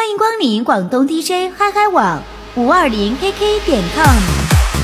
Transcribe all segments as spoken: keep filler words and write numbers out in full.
迎光临广东 D J 嗨嗨网五二零 K K 点 com。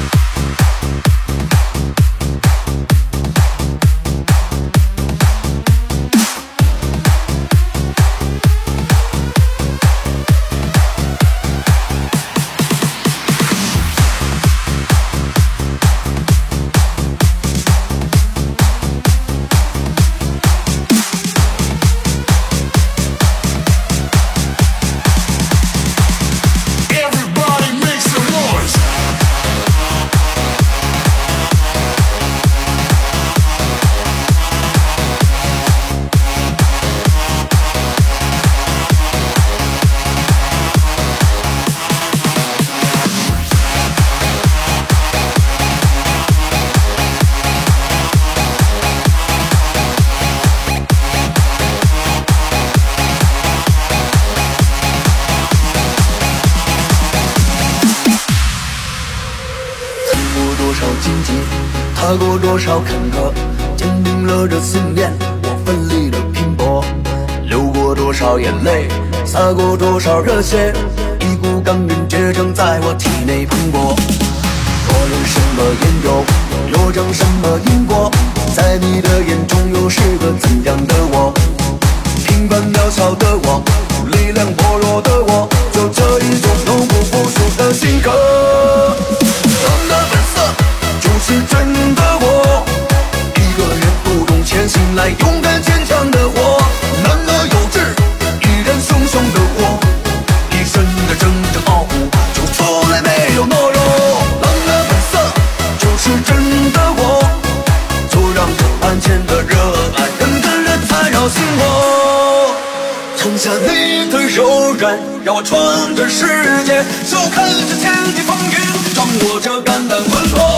踏过多少坎坷，坚定了这信念，我奋力的拼搏，流过多少眼泪，洒过多少热血，一股刚韧倔强在我体内蓬勃。若有什么缘由，若将什么因果，在你的眼中又是个怎样的我？平凡渺小的我，力量薄弱的我，就这一种永不服输的性格。冷的本色就是真的我，一个人不懂前行来勇敢坚强的我，男儿有志，依然熊熊的我，一身的铮铮傲骨，就从来没有懦弱。冷的本色就是真的我，就让这万千的热爱跟跟着缠绕心窝。撑下你的柔软，让我闯这世界，就看这天地风云，掌握着肝胆魂魄。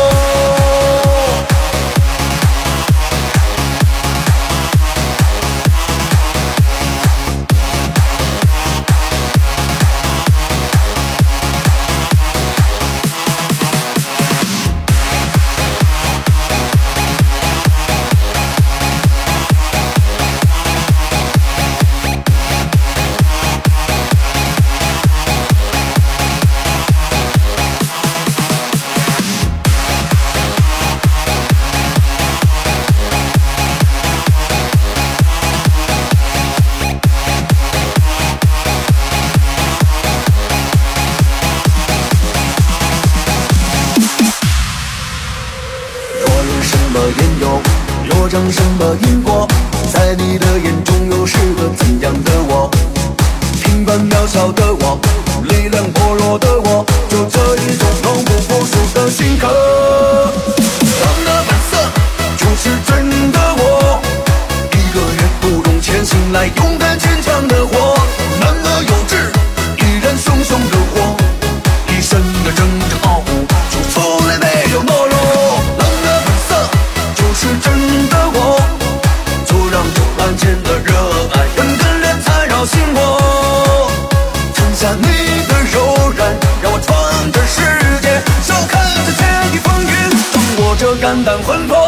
若将什么因果，在你的眼中又是个怎样的我？平凡渺小的我，力量薄弱的我，就这一种永不服输的性格。冷的本色就是真的我，一个人不懂前行来勇敢坚强的我，男儿有志，依然熊熊的我，一身的铮铮傲骨，就从来没有懦弱。冷的本色就是真的我，就让这万千的热爱跟跟着缠绕心窝。撑下你的柔软，让我闯这世界，就看这天地风云，掌握着肝胆魂魄。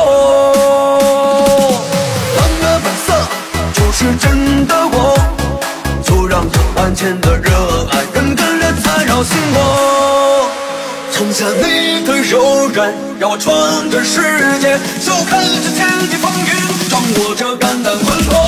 冷的本色就是真的我，就让这万千的热爱跟跟着缠绕心窝。撑下你的柔软，让我闯这世界，就看这天地风云，掌握着肝胆魂魄。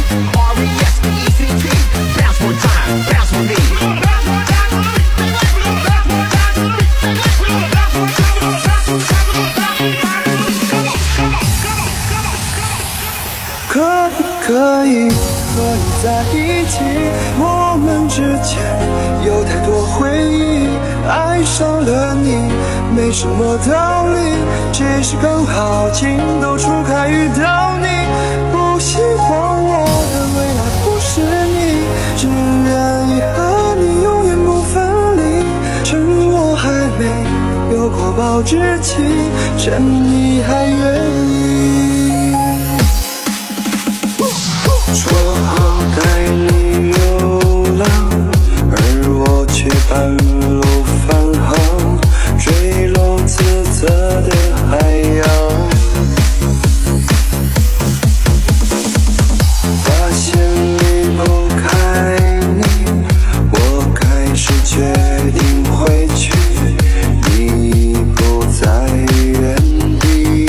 R E S P E C T. Bounce one time, bounce with me. 可不可以和你在一起？我们之间有太多回忆，爱上了你没什么道理，只是刚好情窦初开遇到你。不希望我的未来不是你，只愿意和你永远不分离。趁我还没有过保质期，趁你还愿意。说好带你流浪，而我却半路返航，坠落自责的海洋。发现离不开你，我开始决定回去，你已不在原地。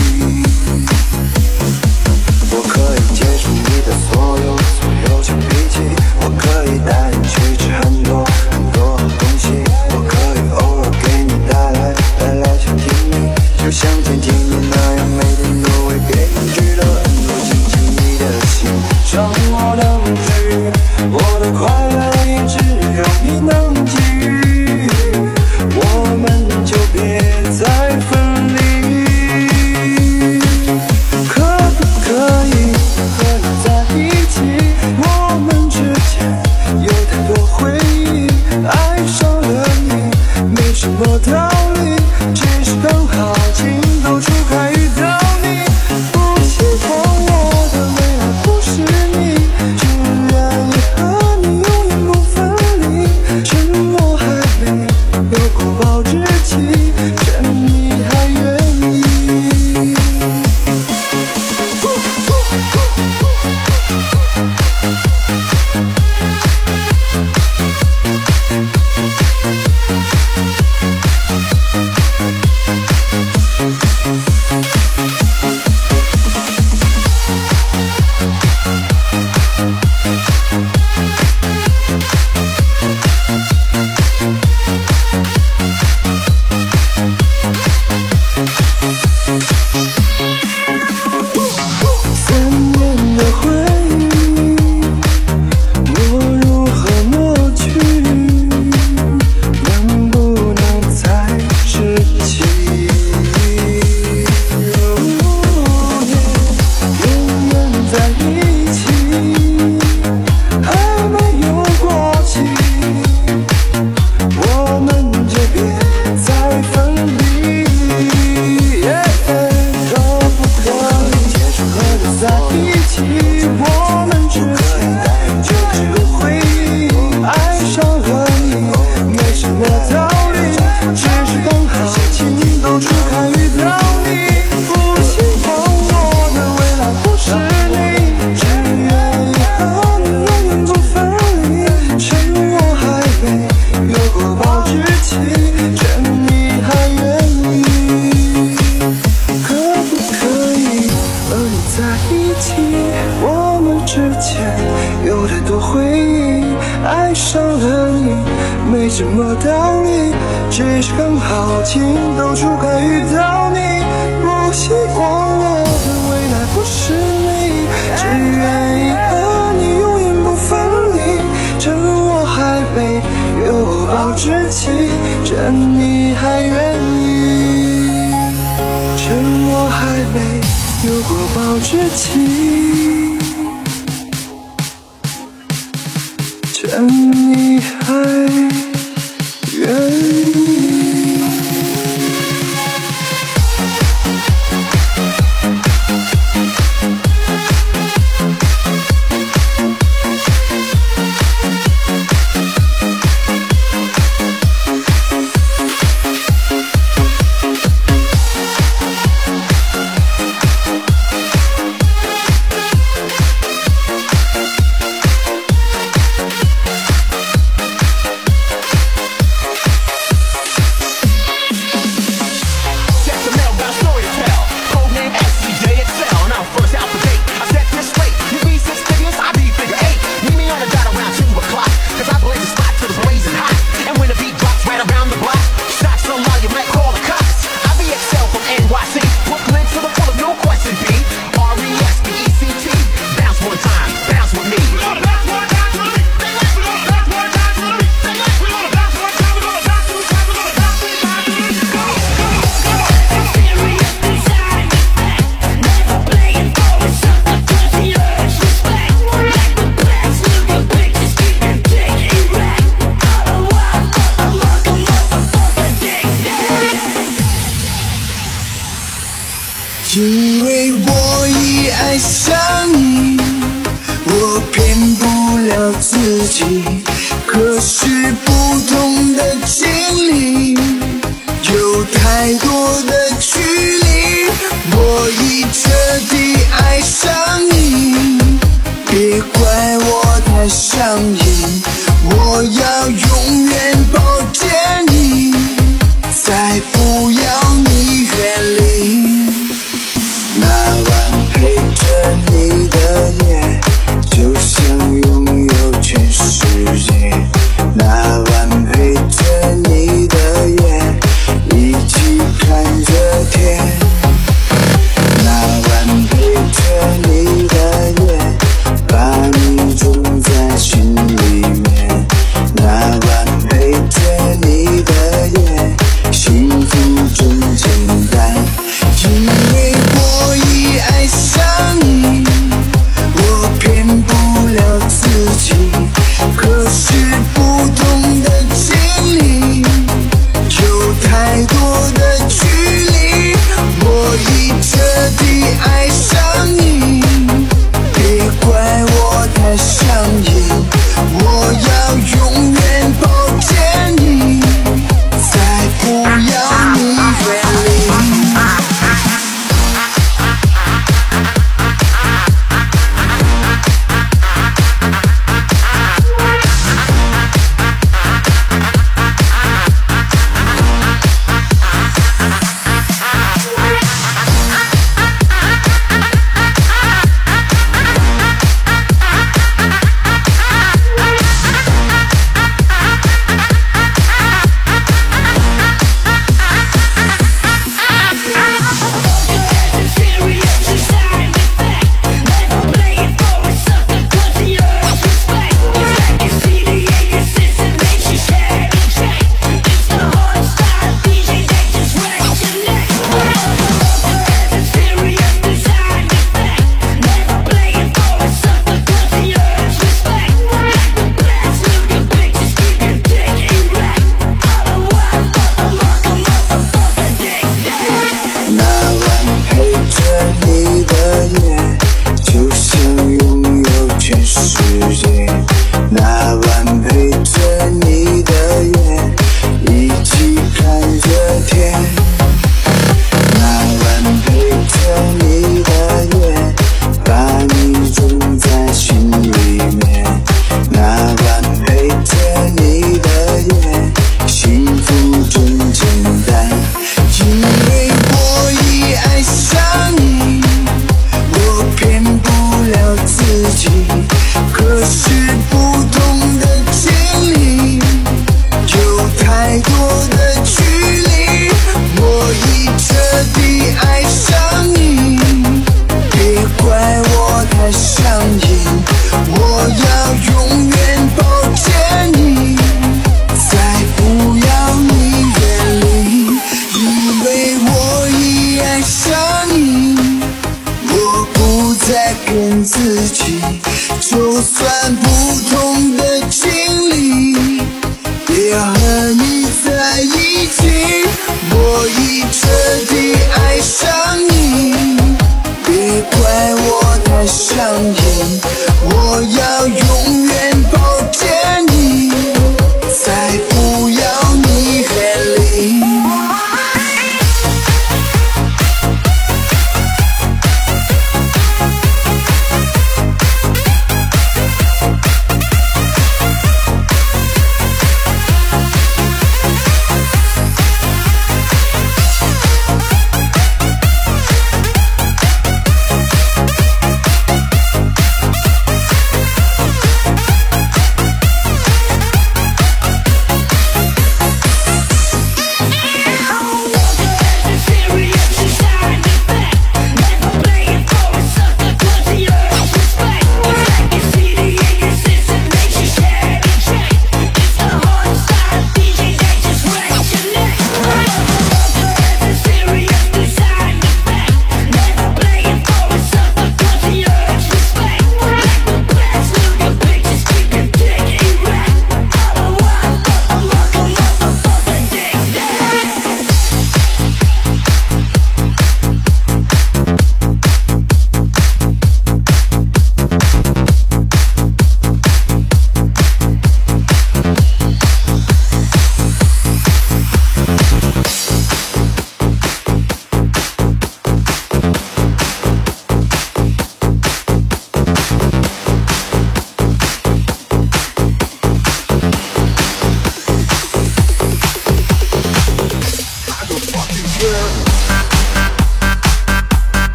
我可以接受你的所有所有小脾气，我可以带你去吃很多很多好东西，我可以偶尔给你带来带来小甜蜜，就像甜甜蜜那样，每天都会给你知道很多亲亲你的心。让我能治愈，我的快乐也只有你能给予，我们就别再分离。可不可以和你在一起？我们之间有太多回忆，爱上了你没什么道理，只是刚好情窦初开遇到你。不希望我的未来不是你，只愿意和你永远不分离。趁我还没有过保质期，趁你还愿意。三年的回忆，我如何抹去？能不能再拾起？永远在一起，还没有过期，我们就别再分离。可不可以接受和你在一起？我们之间就只有回忆，爱上了你没什么道理，只是刚好情窦初开遇到你。不希望我的未来不是你，只愿意和你永远不分离。趁我还没有过保质期，趁你还愿意。可不可以和你在一起？我们之间有太多回忆，爱上了你没什么道理，只是刚好情窦初开遇到你。不希望我的未来不是你，只愿意和你永远不分离。趁我还没有过保质期，趁你还愿意。趁我还没有过保质期，趁你还愿意。 了自己，可是不同的经历，有太多的距离，我已彻底爱上你，别怪我太上瘾，我要永远抱着你，再不要你远离。那晚陪着你的夜，就像拥有全世界。那晚陪着你的夜，一起看着天。那晚陪着你的夜，把你种在心里面。那晚陪着你的夜，幸福真简单。因为我已爱上你，我骗不了自己，可是不同的经历，有太多的距离，我已彻底爱上你，别怪我太上瘾，我要永远抱着你，再不要你远离。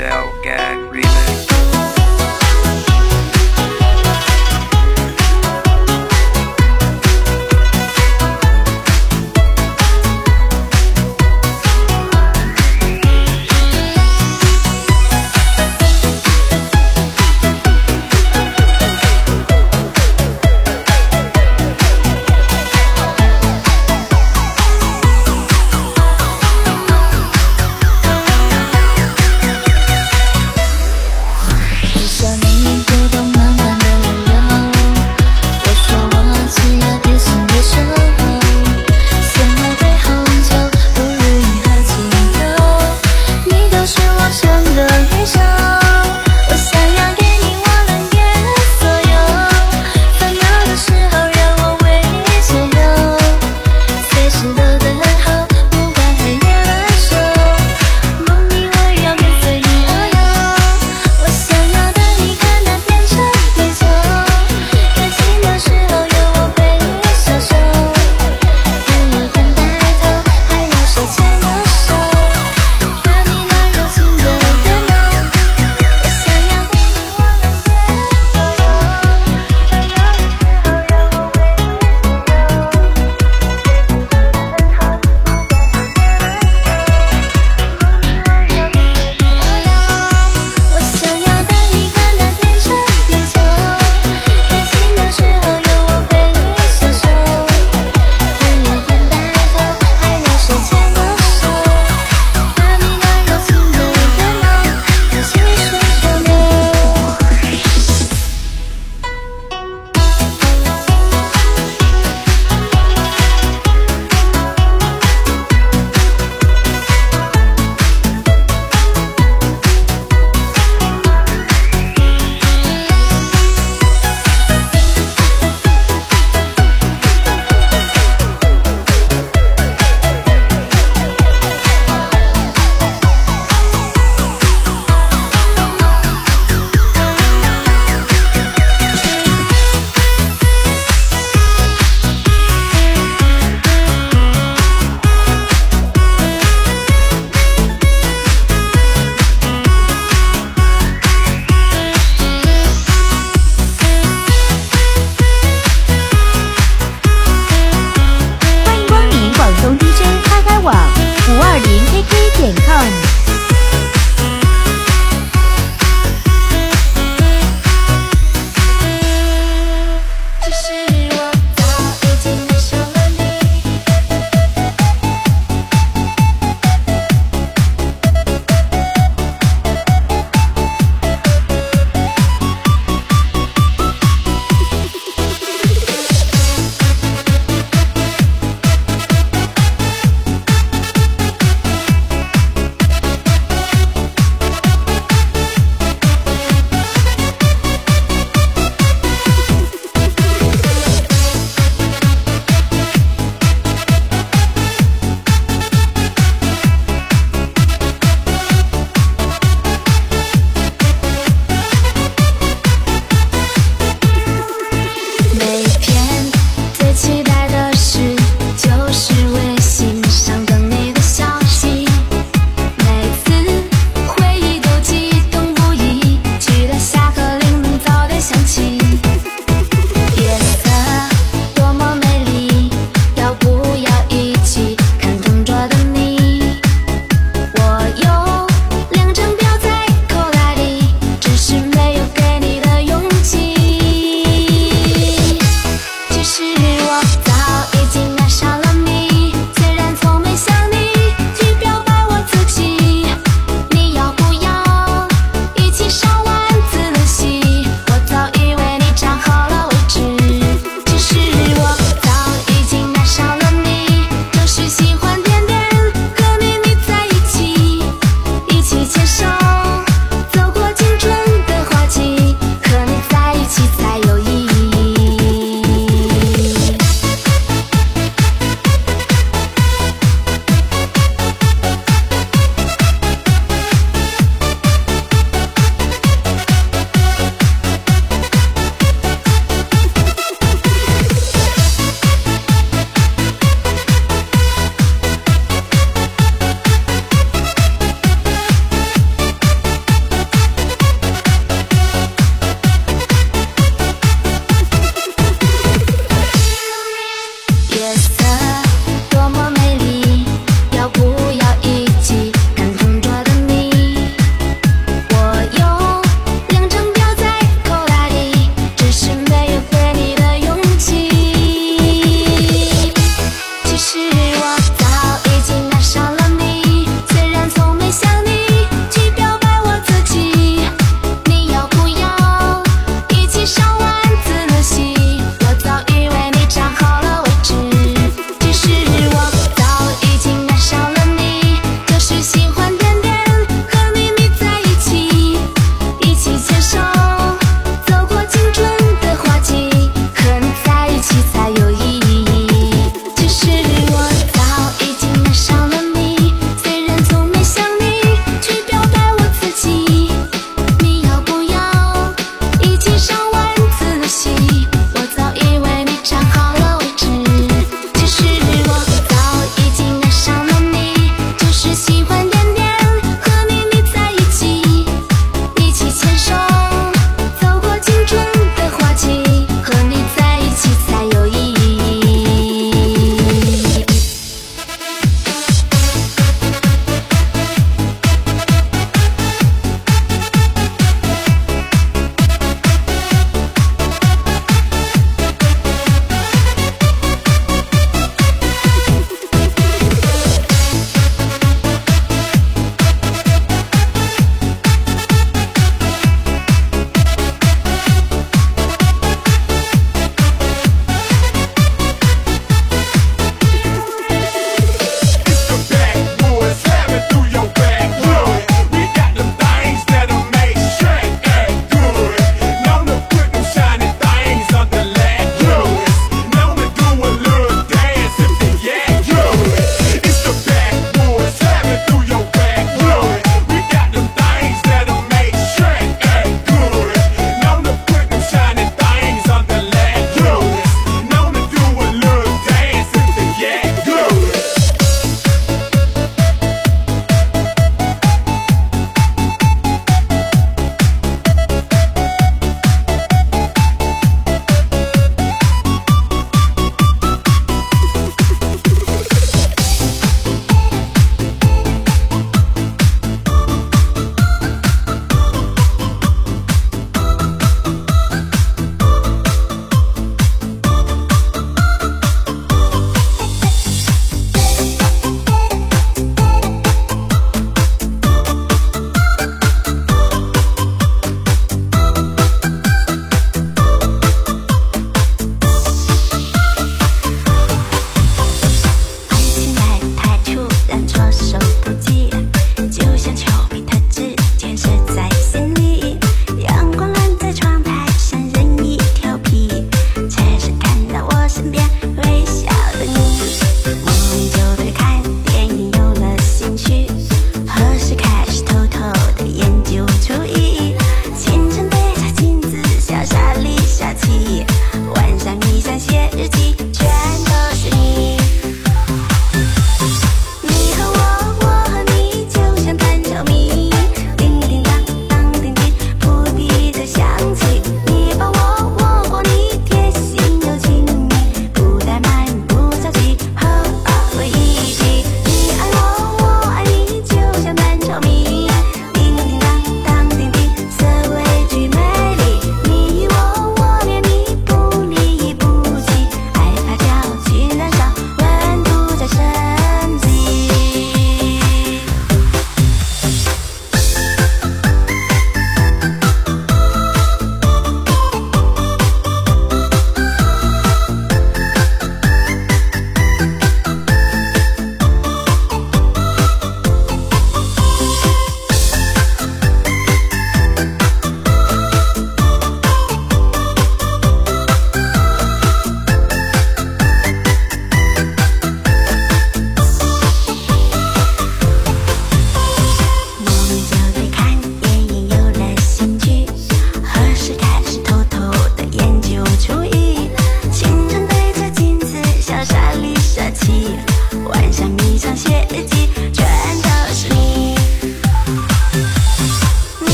L Gang Remix。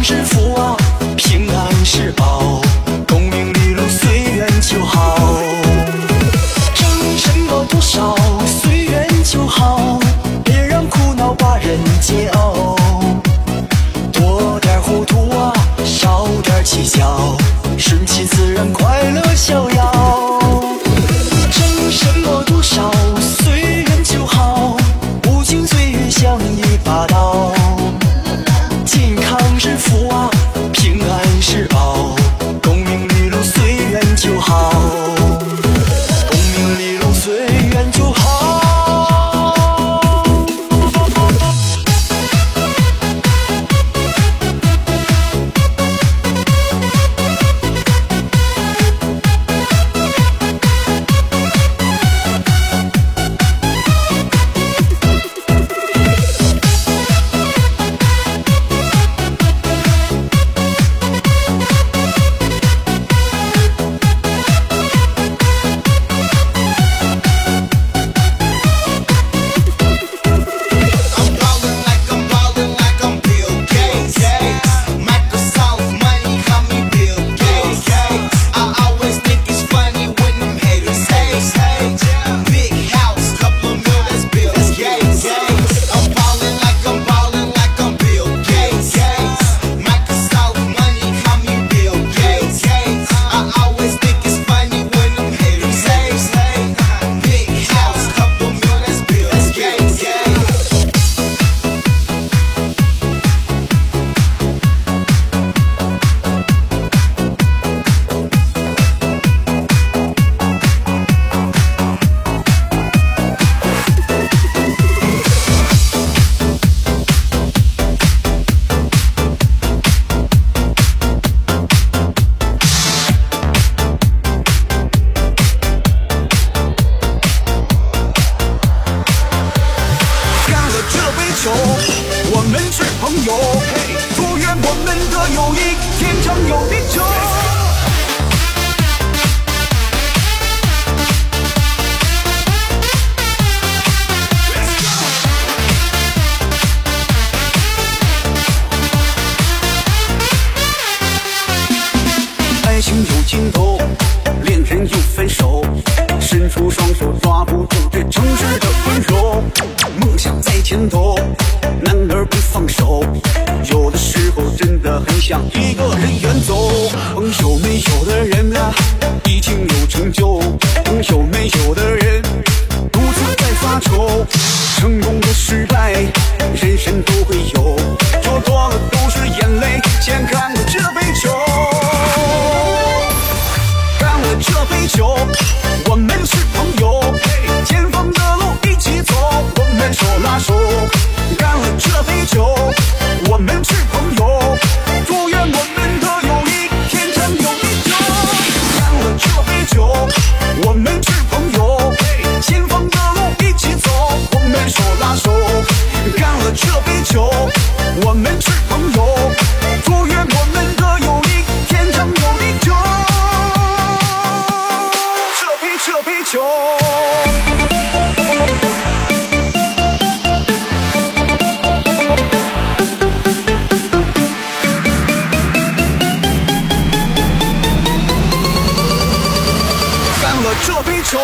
是福啊，平安是宝，功名利禄随缘就好。争什么多少，随缘就好，别让苦恼把人煎熬。多点糊涂啊，少点计较，顺其自然，快乐逍遥。争什么多少，随缘就好，不经岁月像一把刀。健康是福啊，平安是宝，功名利禄随缘就好，功名利禄随缘就好。我们是朋友，祝愿我们的友谊天长有地久。爱情有尽头，恋人又分手，伸出双手抓不住这城市的温柔。梦想在前头，男儿不放手，有的时候真的很想一个人远走。朋友没有的人啊，已经有成就；朋友没有的人，独自在发愁。成功的失败，人人都会有，说多了都是眼泪。先干了这杯酒，干了这杯酒，我们是朋友，前方的路一起走，我们手拉手。干了这杯酒，我们是朋友，祝愿我们的友谊天长有地久。干了这杯酒，我们是朋友，前方的路一起走，我们手拉手。干了这杯酒，我们是朋友，祝愿我们的友谊天长有地久。这杯这杯酒。这杯酒，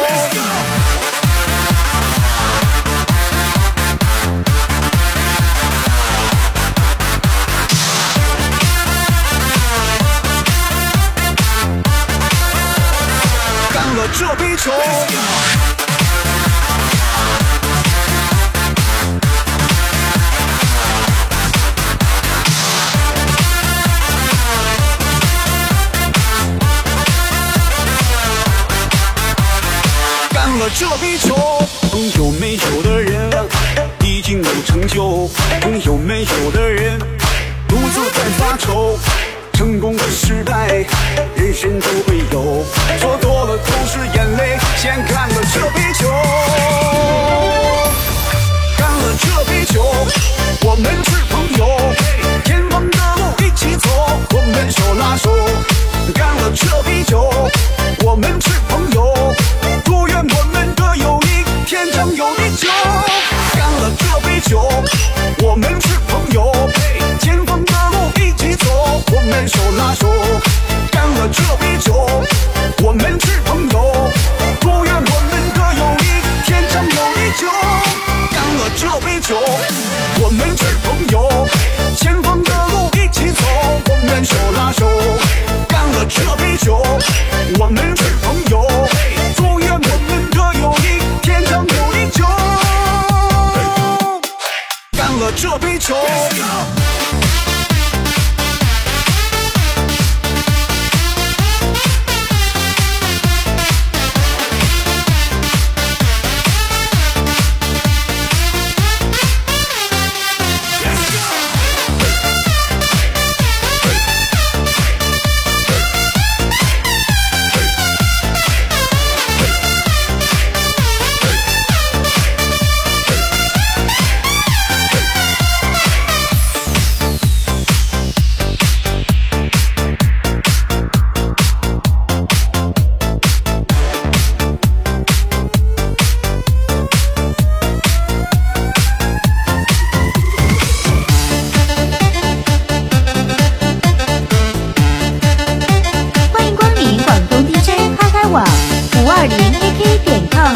干了这杯酒。这杯酒，朋友没有的人已经有成就，朋友没有的人独自在发愁。成功的时代，人人都会有，说多了都是眼泪。先干了这杯酒，干了这杯酒，我们是朋友，前方的路一起走，我们手拉手。干了这杯酒，我们是朋友，祝愿我们的友谊天长有地久。干了这杯酒，我们是朋友，前方的路一起走。 人手拉手，干了这杯酒，我们是朋友。祝愿我们的友谊天长久地久。干了这杯酒。 五二零 K K 点 com。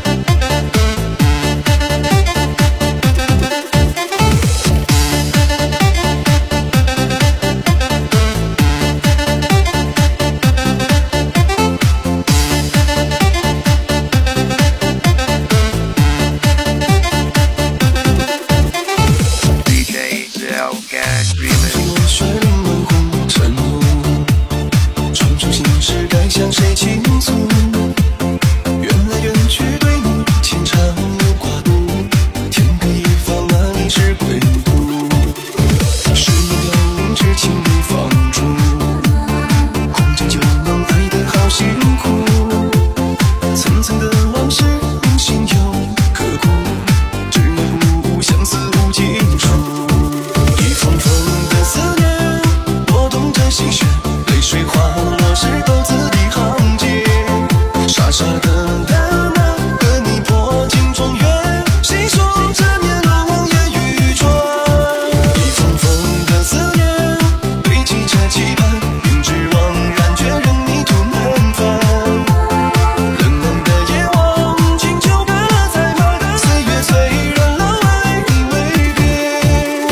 D J Zelgan Remix。 雪岭温红尘雾，种种心事该向谁倾诉？缘来缘去对你牵肠又挂肚，天各一方哪里是归途？誓言凋零，痴情未放逐，红尘旧梦爱得好辛苦，层层的往事铭心又刻骨，只愿不相思无尽处。一封封的思念，拨动着心弦，泪水滑落石头字里行间，傻傻的等啊，和你破镜重圆，细数着年轮望眼欲穿。一封封的思念，堆积着期盼，明知惘然，却任你途难返。冷冷的夜望，清酒干了才满，岁月催人老爱你未变。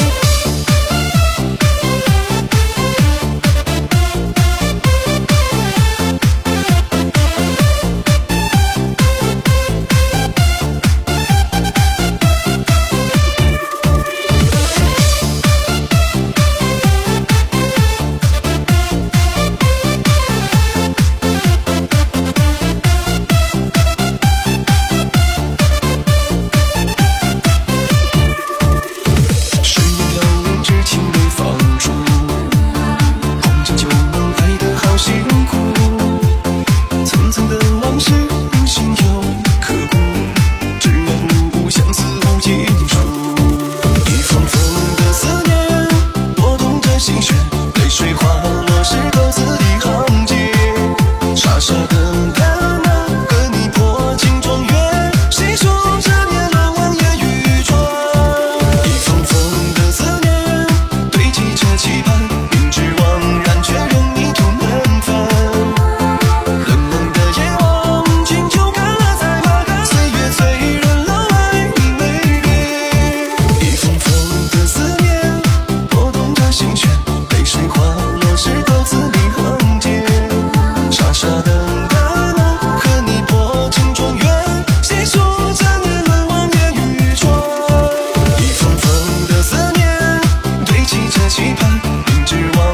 誓言凋零，痴情未放逐，红尘旧梦爱得好辛苦，层层的往事铭心又刻骨，只愿不相思无尽处。一封封的思念，拨动着心弦，泪水滑落石头字里行间，傻傻的等啊，和你破镜重圆，细数着年轮望眼欲穿。一封封的思念，堆积着期盼，明知惘然，却任你途难返。冷冷的夜望，清酒干了才满，岁月催人老爱你未变。一封封的思念，拨动着心弦，泪水滑落石头字里行间，傻傻的等啊，和你破镜重圆，细数着年轮望眼欲穿。一封封的思念，堆积着期盼，明知惘